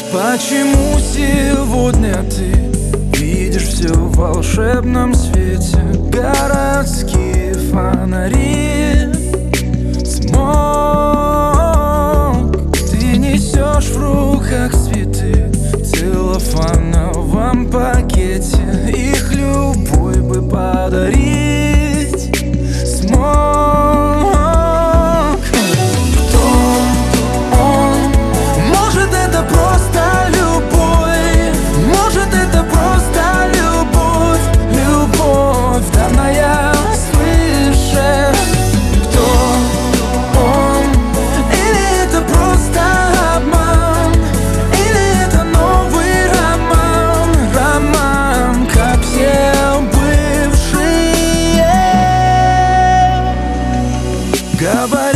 Почему сегодня ты видишь все в волшебном свете? Городские фонари, смог. Ты несешь в руках цветы в целлофановом пакете. Их любой бы подарить смог. Кто он? Может, это просто любовь, может, это просто любовь, любовь данная свыше. Кто он? Или это просто обман, или это новый роман, роман, как все бывшие. Говорят,